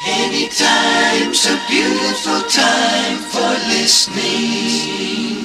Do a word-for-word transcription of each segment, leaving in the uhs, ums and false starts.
Anytime's a beautiful time for listening.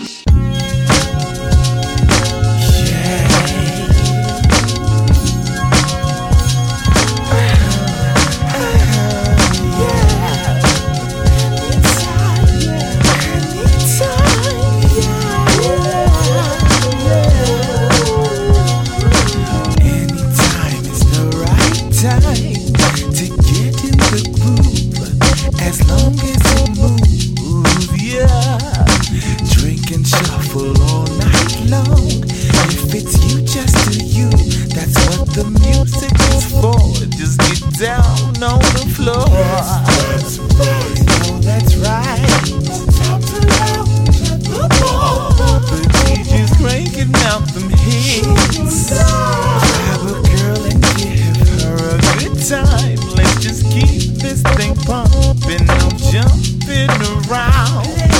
Down on the floor. That's, that's right. Oh, that's right. Top to the D J's cranking out them hits. Grab a girl and give her a good time. Let's just keep this thing pumping. I'm jumping around.